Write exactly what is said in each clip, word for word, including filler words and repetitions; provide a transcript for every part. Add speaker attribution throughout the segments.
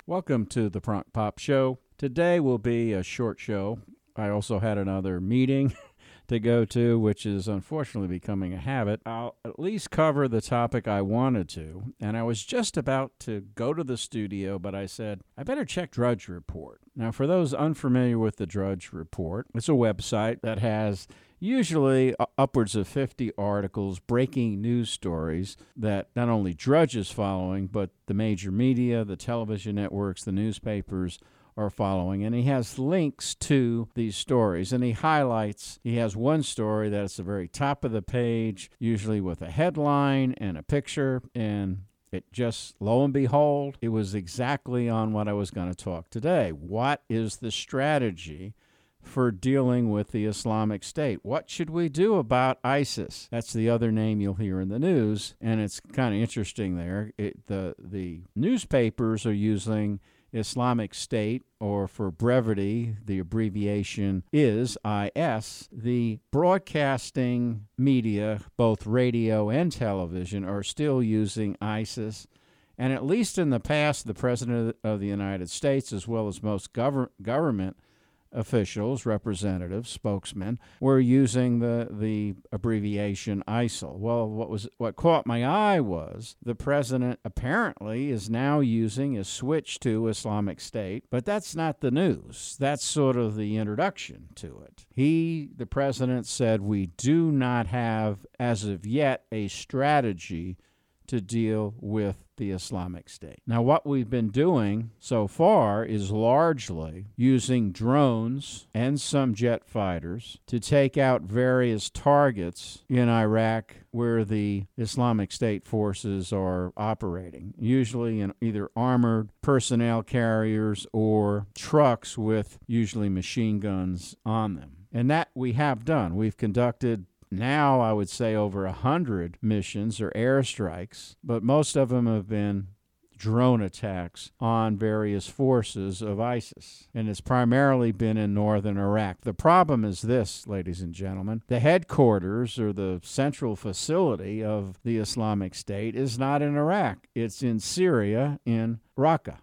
Speaker 1: Welcome to the Prunk Pop Show. Today will be a short show. I also had another meeting to go to, which is unfortunately becoming a habit. I'll at least cover the topic I wanted to, and I was just about to go to the studio, but I said, I better check Drudge Report. Now, for those unfamiliar with the Drudge Report, it's a website that has usually upwards of fifty articles, breaking news stories that not only Drudge is following, but the major media, the television networks, the newspapers are following. And he has links to these stories. And he highlights, he has one story that's the very top of the page, usually with a headline and a picture. And it just, lo and behold, it was exactly on what I was going to talk today. What is the strategy for dealing with the Islamic State? What should we do about ISIS? That's the other name you'll hear in the news, and it's kind of interesting there. It, the, the newspapers are using Islamic State, or for brevity, the abbreviation is I S. The broadcasting media, both radio and television, are still using ISIS. And at least in the past, the President of the United States, as well as most gov- government officials, representatives, spokesmen, were using the, the abbreviation I S I L. Well, what was what caught my eye was the president apparently is now using a switch to Islamic State, but that's not the news. That's sort of the introduction to it. He, the president, said we do not have, as of yet, a strategy to deal with the Islamic State. Now, what we've been doing so far is largely using drones and some jet fighters to take out various targets in Iraq where the Islamic State forces are operating, usually in either armored personnel carriers or trucks with usually machine guns on them. And that we have done. We've conducted now, I would say, over a hundred missions or airstrikes, but most of them have been drone attacks on various forces of ISIS, and it's primarily been in northern Iraq. The problem is this, ladies and gentlemen. The headquarters or the central facility of the Islamic State is not in Iraq. It's in Syria, in Raqqa.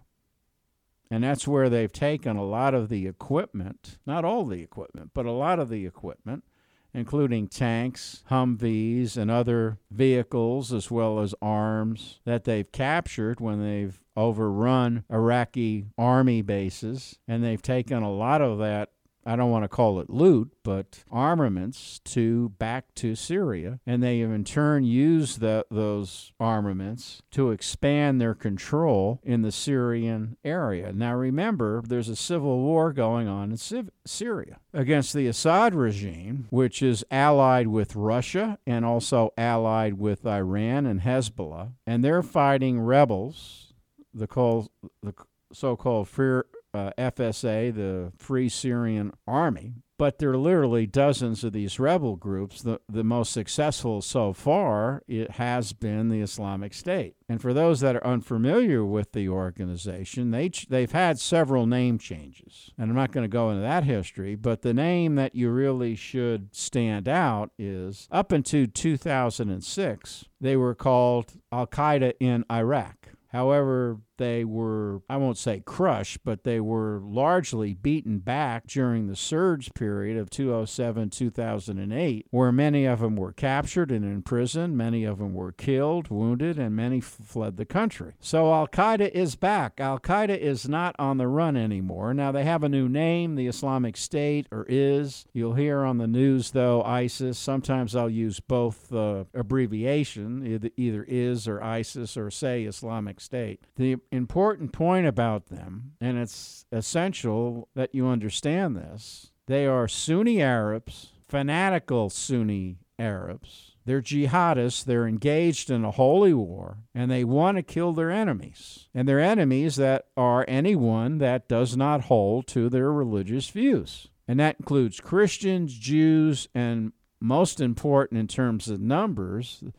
Speaker 1: And that's where they've taken a lot of the equipment, not all the equipment, but a lot of the equipment, including tanks, Humvees, and other vehicles, as well as arms that they've captured when they've overrun Iraqi army bases. And they've taken a lot of that, I don't want to call it loot, but armaments to back to Syria. And they have in turn used the, those armaments to expand their control in the Syrian area. Now remember, there's a civil war going on in Sy- Syria against the Assad regime, which is allied with Russia and also allied with Iran and Hezbollah. And they're fighting rebels, the, call, the so-called free Uh, F S A, the Free Syrian Army, but there are literally dozens of these rebel groups. The, the most successful so far, it has been the Islamic State. And for those that are unfamiliar with the organization, they, they've had several name changes. And I'm not going to go into that history, but the name that you really should stand out is, up until two thousand six, they were called Al-Qaeda in Iraq. However, they were, I won't say crushed, but they were largely beaten back during the surge period of two thousand seven, two thousand eight, where many of them were captured and imprisoned, many of them were killed, wounded, and many f- fled the country. So Al-Qaeda is back. Al-Qaeda is not on the run anymore. Now, they have a new name, the Islamic State, or is. You'll hear on the news, though, ISIS. Sometimes I'll use both the uh, abbreviation, either, either is or ISIS, or say Islamic State. The important point about them, and it's essential that you understand this, they are Sunni Arabs, fanatical Sunni Arabs. They're jihadists. They're engaged in a holy war, and they want to kill their enemies. And their enemies that are anyone that does not hold to their religious views. And that includes Christians, Jews, and most important in terms of numbers,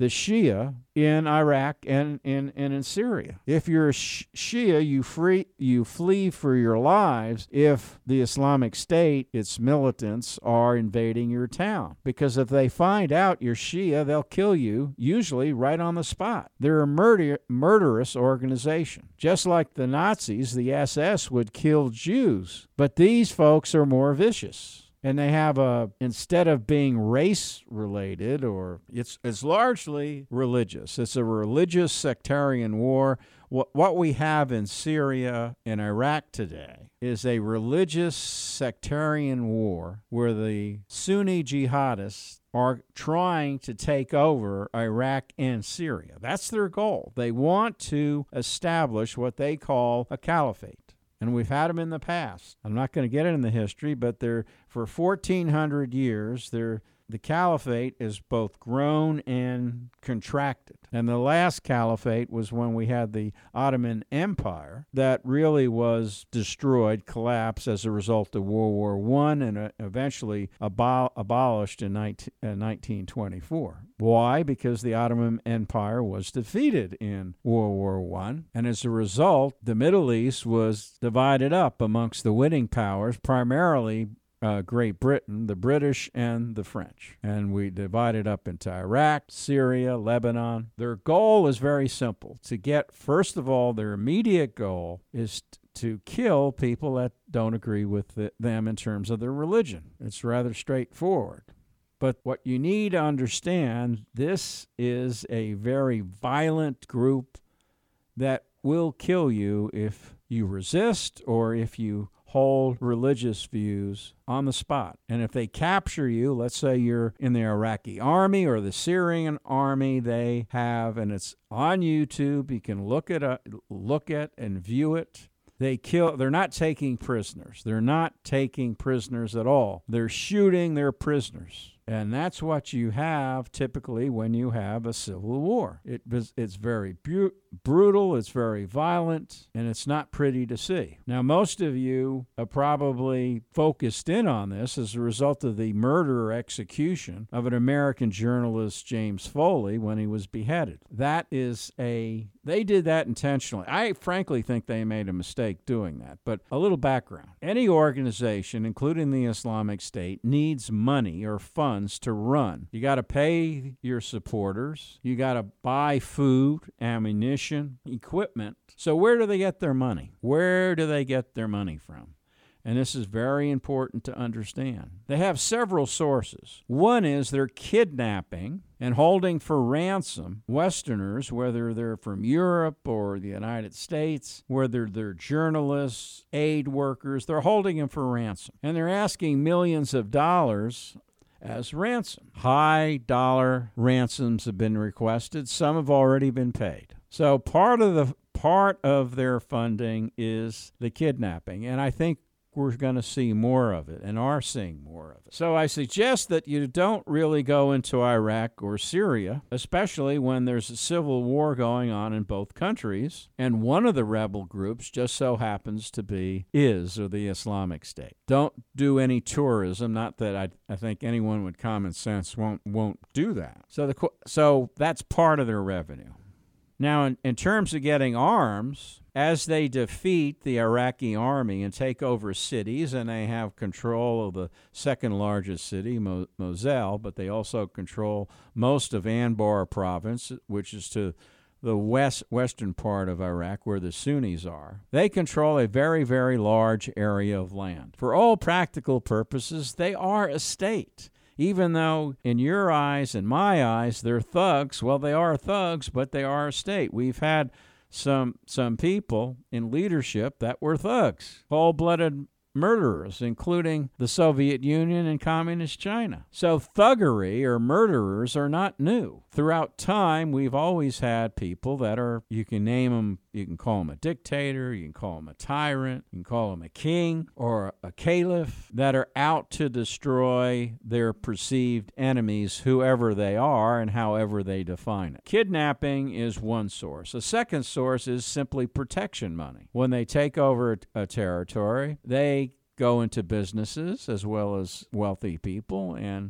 Speaker 1: the Shia in Iraq and, and, and in Syria. If you're a Shia, you free you flee for your lives if the Islamic State, its militants, are invading your town. Because if they find out you're Shia, they'll kill you, usually right on the spot. They're a murder, murderous organization. Just like the Nazis, the S S would kill Jews. But these folks are more vicious. And they have a, instead of being race-related, or it's it's largely religious. It's a religious sectarian war. What, what we have in Syria and Iraq today is a religious sectarian war where the Sunni jihadists are trying to take over Iraq and Syria. That's their goal. They want to establish what they call a caliphate. And we've had them in the past. I'm not going to get into the history, but they're for fourteen hundred years, they're, the caliphate is both grown and contracted. And the last caliphate was when we had the Ottoman Empire that really was destroyed, collapsed as a result of World War One, and uh, eventually abol- abolished in nineteen, uh, nineteen twenty-four. Why? Because the Ottoman Empire was defeated in World War One, and as a result, the Middle East was divided up amongst the winning powers, primarily Uh, Great Britain, the British, and the French. And we divided up into Iraq, Syria, Lebanon. Their goal is very simple. To get, first of all, their immediate goal is t- to kill people that don't agree with the, them in terms of their religion. It's rather straightforward. But what you need to understand, this is a very violent group that will kill you if you resist or if you hold religious views on the spot. And if they capture you, let's say you're in the Iraqi army or the Syrian army, they have, and it's on YouTube, you can look at, a, look at and view it. They kill, they're not taking prisoners. They're not taking prisoners at all. They're shooting their prisoners. And that's what you have typically when you have a civil war. It, it's very bu- brutal, it's very violent, and it's not pretty to see. Now, most of you are probably focused in on this as a result of the murder or execution of an American journalist, James Foley, when he was beheaded. That is a... They did that intentionally. I frankly think they made a mistake doing that. But a little background. Any organization, including the Islamic State, needs money or funds to run. You got to pay your supporters. You got to buy food, ammunition, equipment. So where do they get their money? Where do they get their money from? And this is very important to understand. They have several sources. One is they're kidnapping and holding for ransom Westerners, whether they're from Europe or the United States, whether they're journalists, aid workers. They're holding them for ransom. And they're asking millions of dollars as ransom. High dollar ransoms have been requested. Some have already been paid. So part of the part of their funding is the kidnapping. And I think we're going to see more of it and are seeing more of it. So I suggest that you don't really go into Iraq or Syria, especially when there's a civil war going on in both countries, and one of the rebel groups just so happens to be is or the Islamic State. Don't do any tourism. Not that I, I think anyone with common sense won't won't do that. So the so that's part of their revenue. Now, in, in terms of getting arms, as they defeat the Iraqi army and take over cities, and they have control of the second largest city, Mo- Mosul, but they also control most of Anbar province, which is to the west western part of Iraq where the Sunnis are. They control a very, very large area of land. For all practical purposes, they are a state. Even though in your eyes and my eyes they're thugs, well, they are thugs, but they are a state. We've had some some people in leadership that were thugs, cold-blooded murderers, including the Soviet Union and Communist China. So thuggery or murderers are not new. Throughout time, we've always had people that are, you can name them, you can call them a dictator, you can call them a tyrant, you can call them a king or a caliph, that are out to destroy their perceived enemies, whoever they are and however they define it. Kidnapping is one source. A second source is simply protection money. When they take over a territory, they go into businesses as well as wealthy people and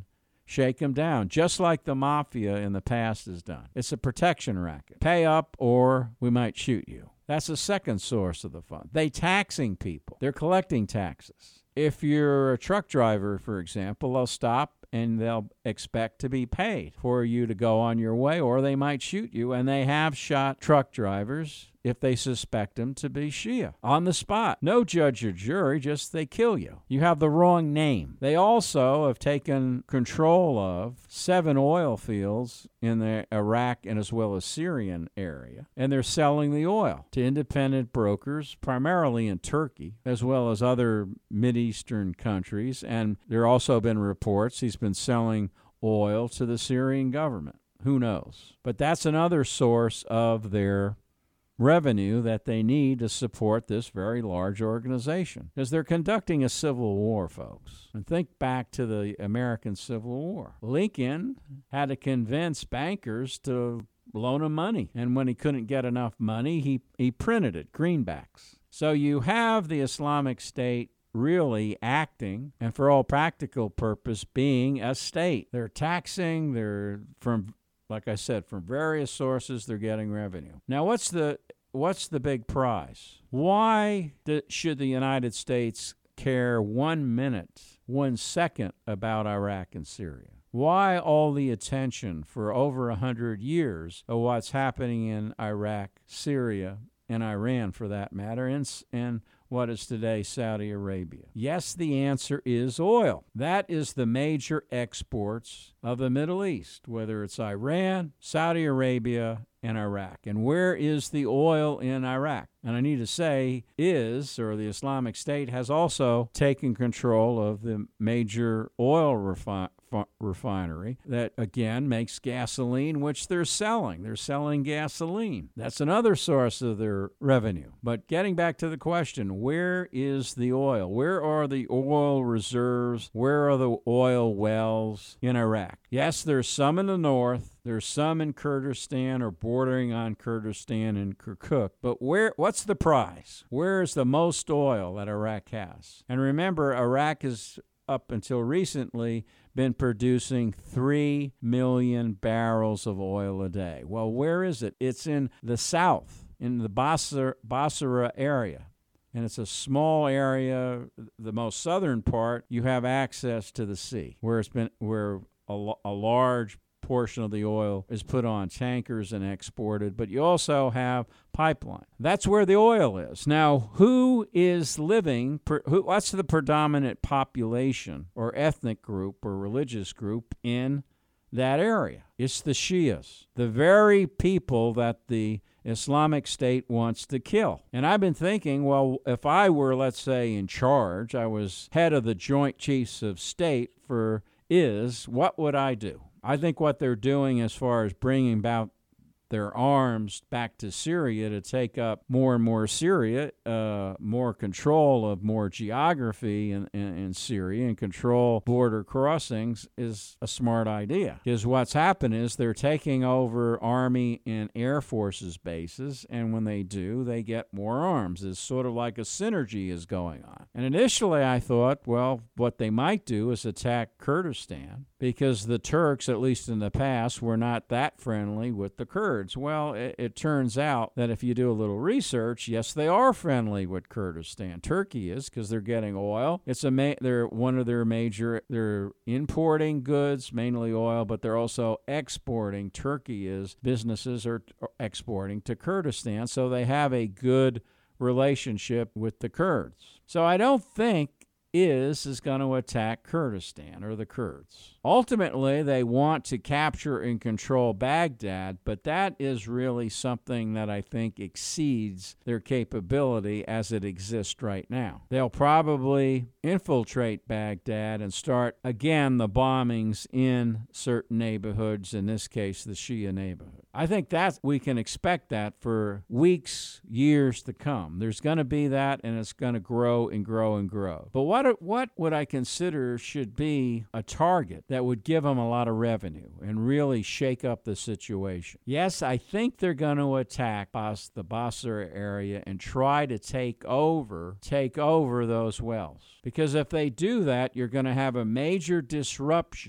Speaker 1: shake them down, just like the mafia in the past has done. It's a protection racket. Pay up or we might shoot you. That's the second source of the fund. They taxing people. They're collecting taxes. If you're a truck driver, for example, they'll stop and they'll expect to be paid for you to go on your way, or they might shoot you, and they have shot truck drivers if they suspect them to be Shia on the spot. No judge or jury, just they kill you. You have the wrong name. They also have taken control of seven oil fields in the Iraq and as well as Syrian area, and they're selling the oil to independent brokers, primarily in Turkey, as well as other Mideastern countries, and there have also been reports he's been selling oil to the Syrian government. Who knows? But that's another source of their revenue that they need to support this very large organization, because they're conducting a civil war, folks. And think back to the American Civil War. Lincoln had to convince bankers to loan him money, and when he couldn't get enough money, he, he printed it, greenbacks. So you have the Islamic State really acting, and for all practical purpose, being a state. They're taxing, they're from Like I said, from various sources, they're getting revenue. Now, what's the what's the big prize? Why do, should the United States care one minute, one second about Iraq and Syria? Why all the attention for over a hundred years of what's happening in Iraq, Syria, and Iran, for that matter, and, and what is today Saudi Arabia? Yes, the answer is oil. That is the major exports of the Middle East, whether it's Iran, Saudi Arabia, and Iraq. And where is the oil in Iraq? And I need to say is, or the Islamic State has also taken control of the major oil refi- refinery that, again, makes gasoline, which they're selling. They're selling gasoline. That's another source of their revenue. But getting back to the question, where is the oil? Where are the oil reserves? Where are the oil wells in Iraq? Yes, there's some in the north. There's some in Kurdistan or bordering on Kurdistan and Kirkuk. But where? What's the prize? Where is the most oil that Iraq has? And remember, Iraq has, up until recently, been producing three million barrels of oil a day. Well, where is it? It's in the south, in the Basra, Basra area. And it's a small area. The most southern part, you have access to the sea, where it's been where a, a large portion of the oil is put on tankers and exported, but you also have pipeline. That's where the oil is. Now, who is living, per, who, what's the predominant population or ethnic group or religious group in that area? It's the Shias, the very people that the Islamic State wants to kill. And I've been thinking, well, if I were, let's say, in charge, I was head of the Joint Chiefs of State for I S, what would I do? I think what they're doing as far as bringing about their arms back to Syria to take up more and more Syria, uh, more control of more geography in, in, in Syria and control border crossings is a smart idea. Because what's happened is they're taking over Army and Air Forces bases, and when they do, they get more arms. It's sort of like a synergy is going on. And initially I thought, well, what they might do is attack Kurdistan, because the Turks, at least in the past, were not that friendly with the Kurds. Well, it, it turns out that if you do a little research, yes, they are friendly with Kurdistan. Turkey is, because they're getting oil. It's a ma- they're one of their major. They're importing goods, mainly oil, but they're also exporting. Turkey is businesses are, are exporting to Kurdistan, so they have a good relationship with the Kurds. So I don't think I S is going to attack Kurdistan or the Kurds. Ultimately, they want to capture and control Baghdad, but that is really something that I think exceeds their capability as it exists right now. They'll probably infiltrate Baghdad and start, again, the bombings in certain neighborhoods, in this case, the Shia neighborhood. I think that we can expect that for weeks, years to come. There's going to be that, and it's going to grow and grow and grow. But what, what would I consider should be a target that would give them a lot of revenue and really shake up the situation? Yes, I think they're going to attack Bas- the Basra area and try to take over, take over those wells. Because if they do that, you're going to have a major disruption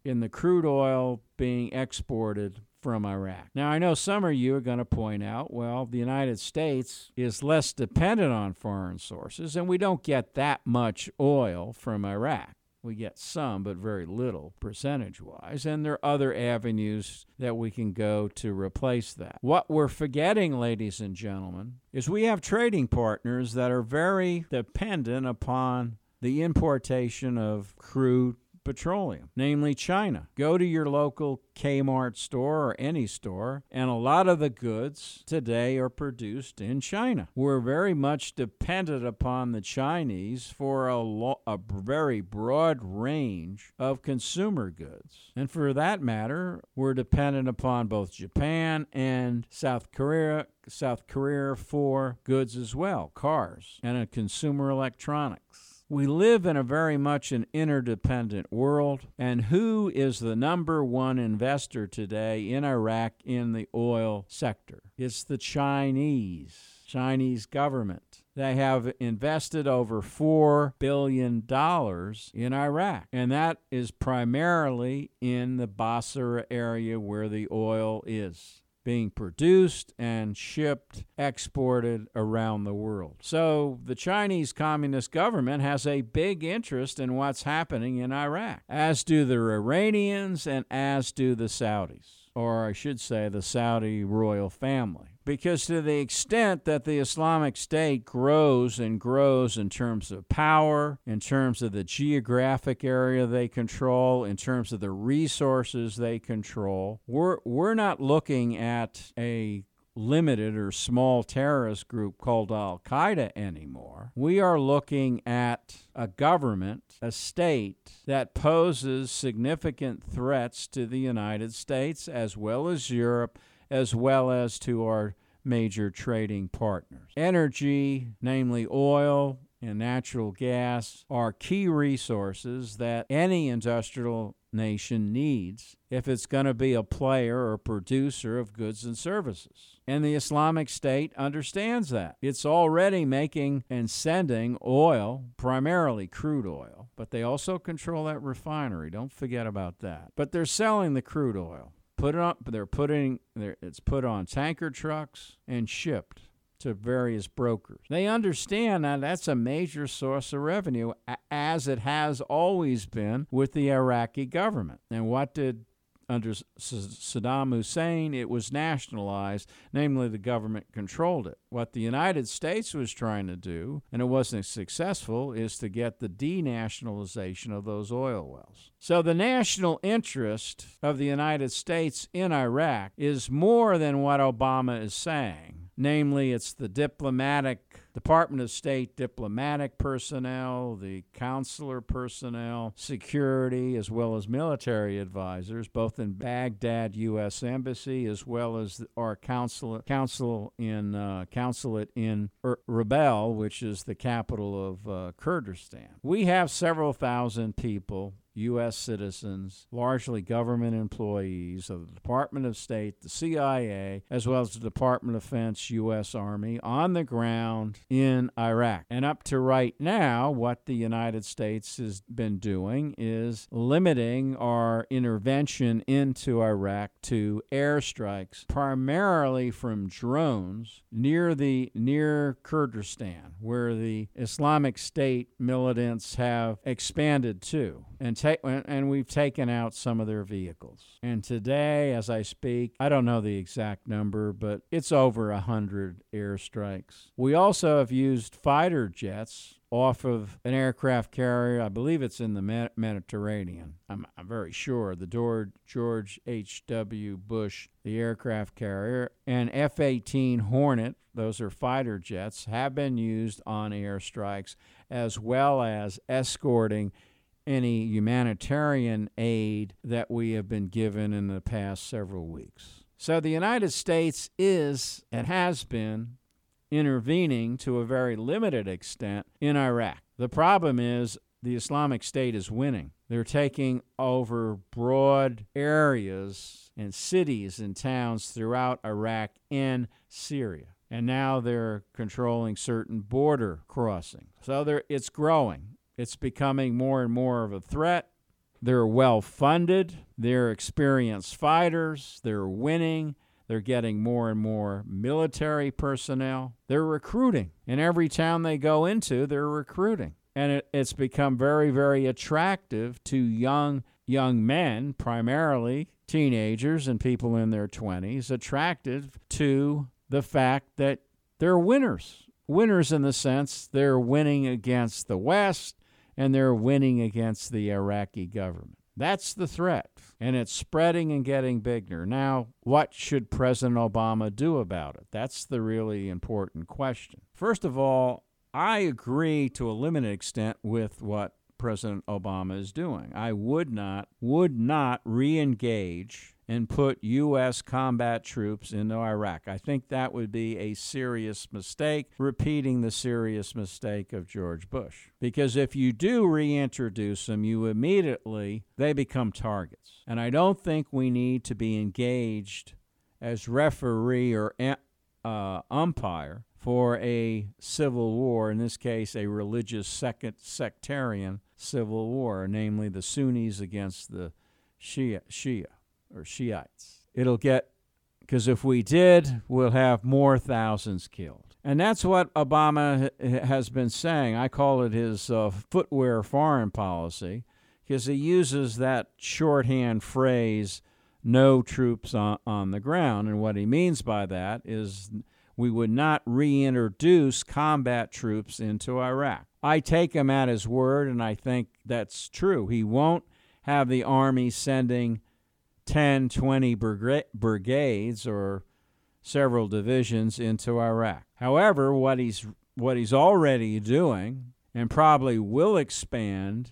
Speaker 1: in the crude oil being exported from Iraq. Now, I know some of you are going to point out, well, the United States is less dependent on foreign sources, and we don't get that much oil from Iraq. We get some, but very little percentage-wise, and there are other avenues that we can go to replace that. What we're forgetting, ladies and gentlemen, is we have trading partners that are very dependent upon the importation of crude petroleum, namely China. Go to your local Kmart store or any store, and a lot of the goods today are produced in China. We're very much dependent upon the Chinese for a, lo- a very broad range of consumer goods. And for that matter, we're dependent upon both Japan and South Korea, South Korea for goods as well, cars and uh, consumer electronics. We live in a very much an interdependent world, and who is the number one investor today in Iraq in the oil sector? It's the Chinese, Chinese government. They have invested over four billion dollars in Iraq, and that is primarily in the Basra area where the oil is being produced and shipped, exported around the world. So the Chinese Communist government has a big interest in what's happening in Iraq, as do the Iranians and as do the Saudis, or I should say the Saudi royal family. Because to the extent that the Islamic State grows and grows in terms of power, in terms of the geographic area they control, in terms of the resources they control, we're, we're not looking at a limited or small terrorist group called Al-Qaeda anymore. We are looking at a government, a state that poses significant threats to the United States as well as Europe, as well as to our major trading partners. Energy, namely oil and natural gas, are key resources that any industrial nation needs if it's going to be a player or producer of goods and services. And the Islamic State understands that. It's already making and sending oil, primarily crude oil, but they also control that refinery. Don't forget about that. But they're selling the crude oil. Put it on, they're putting, they're, it's put on tanker trucks and shipped to various brokers. They understand that that's a major source of revenue, as it has always been with the Iraqi government. And what did under Saddam Hussein, it was nationalized, namely the government controlled it. What the United States was trying to do, and it wasn't successful, is to get the denationalization of those oil wells. So the national interest of the United States in Iraq is more than what Obama is saying. Namely, it's the diplomatic, Department of State diplomatic personnel, the consular personnel, security, as well as military advisors, both in Baghdad U S Embassy, as well as our consulate, consul in, uh, consulate in er, Erbil, which is the capital of uh, Kurdistan. We have several thousand people, U S citizens, largely government employees of the Department of State, the C I A, as well as the Department of Defense, U S Army, on the ground in Iraq. And up to right now, what the United States has been doing is limiting our intervention into Iraq to airstrikes, primarily from drones near the near Kurdistan, where the Islamic State militants have expanded to. And ta- and we've taken out some of their vehicles. And today, as I speak, I don't know the exact number, but it's over a hundred airstrikes. We also have used fighter jets off of an aircraft carrier. I believe it's in the Mediterranean. I'm, I'm very sure. The George H W. Bush, the aircraft carrier, and F eighteen Hornet, those are fighter jets, have been used on airstrikes, as well as escorting any humanitarian aid that we have been given in the past several weeks. So the United States is, and has been, intervening to a very limited extent in Iraq. The problem is the Islamic State is winning. They're taking over broad areas and cities and towns throughout Iraq and Syria. And now they're controlling certain border crossings. So it's growing. It's becoming more and more of a threat, They're well-funded. They're experienced fighters. They're winning. They're getting more and more military personnel. They're recruiting. In every town they go into, they're recruiting. And it, it's become very, very attractive to young young men, primarily teenagers and people in their twenties, attracted to the fact that they're winners. Winners in the sense they're winning against the West and they're winning against the Iraqi government. That's the threat, and it's spreading and getting bigger. Now, what should President Obama do about it? That's the really important question. First of all, I agree to a limited extent with what President Obama is doing. I would not, would not re-engage and put U S combat troops into Iraq. I think that would be a serious mistake, repeating the serious mistake of George Bush. Because if you do reintroduce them, you immediately, they become targets. And I don't think we need to be engaged as referee or uh, umpire for a civil war, in this case, a religious second sectarian civil war, namely the Sunnis against the Shia, Shia or Shiites. It'll get, because if we did, we'll have more thousands killed. And that's what Obama has been saying. I call it his uh, footwear foreign policy, because he uses that shorthand phrase, no troops on, on the ground. And what he means by that is we would not reintroduce combat troops into Iraq. I take him at his word, and I think that's true. He won't have the Army sending ten, twenty brigades or several divisions into Iraq. However, what he's what he's already doing, and probably will expand,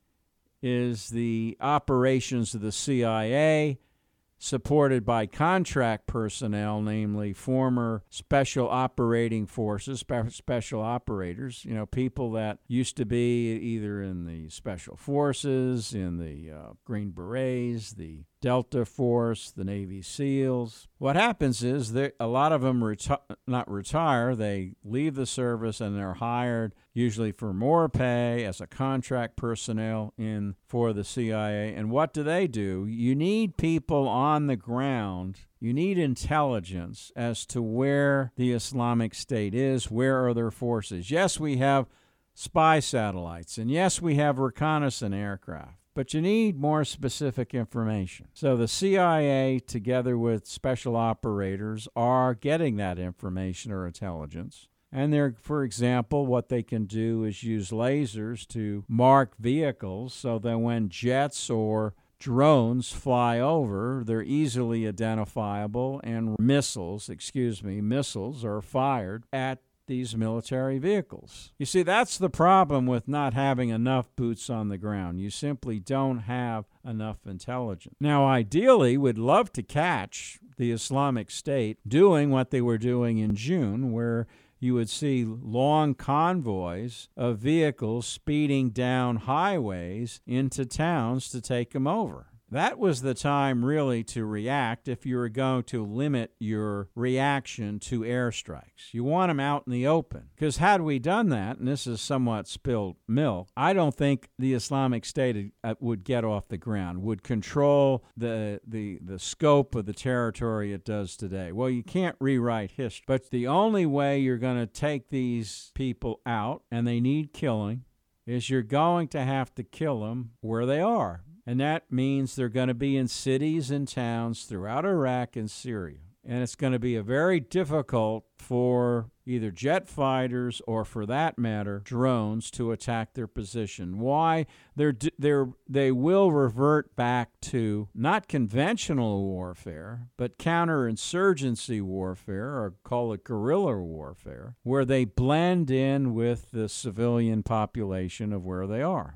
Speaker 1: is the operations of the C I A, supported by contract personnel, namely former special operating forces, spe- special operators, you know, people that used to be either in the special forces, in the uh, Green Berets, the Delta Force, the Navy SEALs. What happens is that a lot of them reti- not retire, they leave the service and they're hired usually for more pay as a contract personnel in for the C I A. And what do they do? You need people on the ground. You need intelligence as to where the Islamic State is, where are their forces. Yes, we have spy satellites, and yes, we have reconnaissance aircraft. But you need more specific information. So the C I A, together with special operators, are getting that information or intelligence. And they're, for example, what they can do is use lasers to mark vehicles so that when jets or drones fly over, they're easily identifiable, and missiles, excuse me, missiles are fired at these military vehicles. You see, that's the problem with not having enough boots on the ground. You simply don't have enough intelligence. Now, ideally, we'd love to catch the Islamic State doing what they were doing in June, where you would see long convoys of vehicles speeding down highways into towns to take them over. That was the time really to react if you were going to limit your reaction to airstrikes. You want them out in the open. Because had we done that, and this is somewhat spilled milk, I don't think the Islamic State would get off the ground, would control the, the, the scope of the territory it does today. Well, you can't rewrite history. But the only way you're going to take these people out, and they need killing, is you're going to have to kill them where they are. And that means they're going to be in cities and towns throughout Iraq and Syria. And it's going to be a very difficult for either jet fighters or, for that matter, drones to attack their position. Why? They're, they're, they will revert back to not conventional warfare, but counterinsurgency warfare, or call it guerrilla warfare, where they blend in with the civilian population of where they are.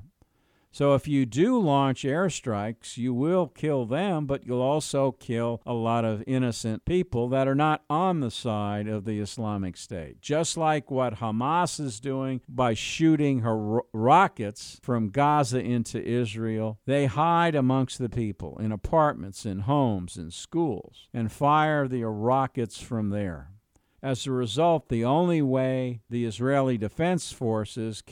Speaker 1: So if you do launch airstrikes, you will kill them, but you'll also kill a lot of innocent people that are not on the side of the Islamic State. Just like what Hamas is doing by shooting her rockets from Gaza into Israel, they hide amongst the people in apartments, in homes, in schools, and fire the rockets from there. As a result, the only way the Israeli Defense Forces can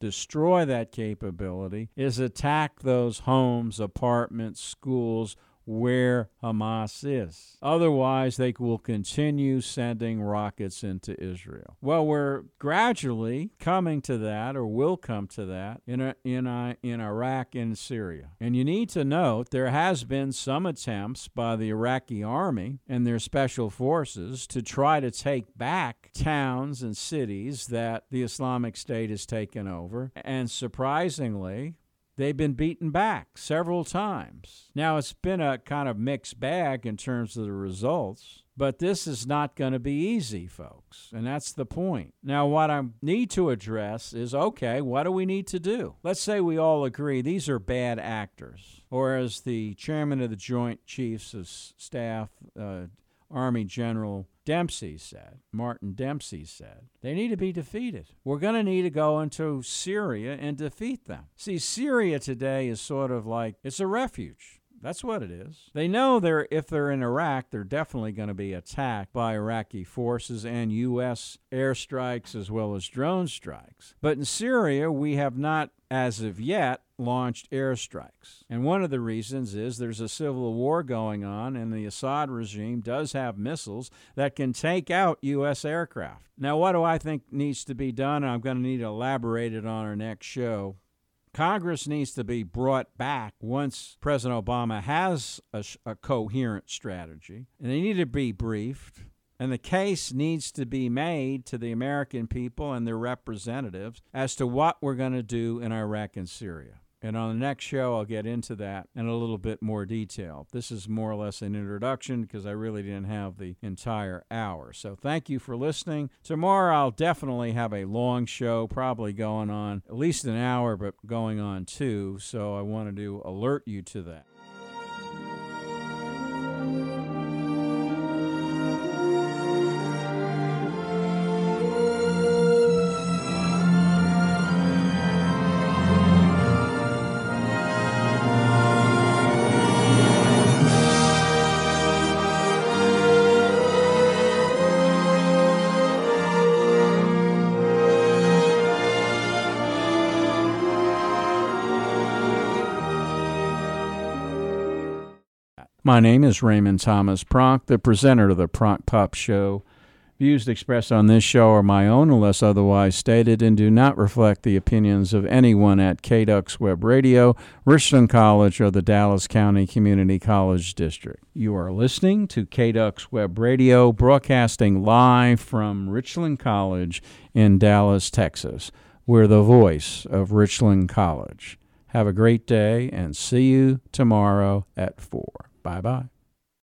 Speaker 1: destroy that capability is attack those homes, apartments, schools, where Hamas is. Otherwise, they will continue sending rockets into Israel. Well, we're gradually coming to that, or will come to that, in a, in a, in Iraq and Syria. And you need to note there has been some attempts by the Iraqi army and their special forces to try to take back towns and cities that the Islamic State has taken over. And surprisingly, they've been beaten back several times. Now, it's been a kind of mixed bag in terms of the results, but this is not going to be easy, folks, and that's the point. Now, what I need to address is, okay, what do we need to do? Let's say we all agree these are bad actors, or as the chairman of the Joint Chiefs of Staff, uh, Army General Dempsey said, Martin Dempsey said, they need to be defeated. We're going to need to go into Syria and defeat them. See, Syria today is sort of like, it's a refuge. That's what it is. They know they're if they're in Iraq, they're definitely going to be attacked by Iraqi forces and U S airstrikes as well as drone strikes. But in Syria, we have not, as of yet, launched airstrikes. And one of the reasons is there's a civil war going on, and the Assad regime does have missiles that can take out U S aircraft. Now, what do I think needs to be done? I'm going to need to elaborate it on our next show. Congress needs to be brought back once President Obama has a, a coherent strategy, and they need to be briefed, and the case needs to be made to the American people and their representatives as to what we're going to do in Iraq and Syria. And on the next show, I'll get into that in a little bit more detail. This is more or less an introduction because I really didn't have the entire hour. So thank you for listening. Tomorrow, I'll definitely have a long show, probably going on at least an hour, but going on two. So I wanted to alert you to that. My name is Raymond Thomas Pronk, the presenter of the Pronk Pop Show. Views expressed on this show are my own unless otherwise stated and do not reflect the opinions of anyone at K D U X Web Radio, Richland College, or the Dallas County Community College District. You are listening to K D U X Web Radio, broadcasting live from Richland College in Dallas, Texas. We're the voice of Richland College. Have a great day and see you tomorrow at four. Bye-bye.